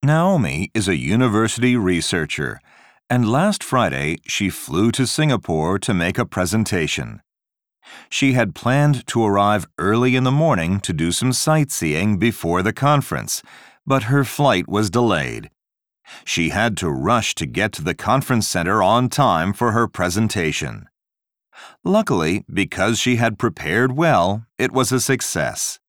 Naomi is a university researcher, and last Friday she flew to Singapore to make a presentation. She had planned to arrive early in the morning to do some sightseeing before the conference, but her flight was delayed. She had to rush to get to the conference center on time for her presentation. Luckily, because she had prepared well, it was a success.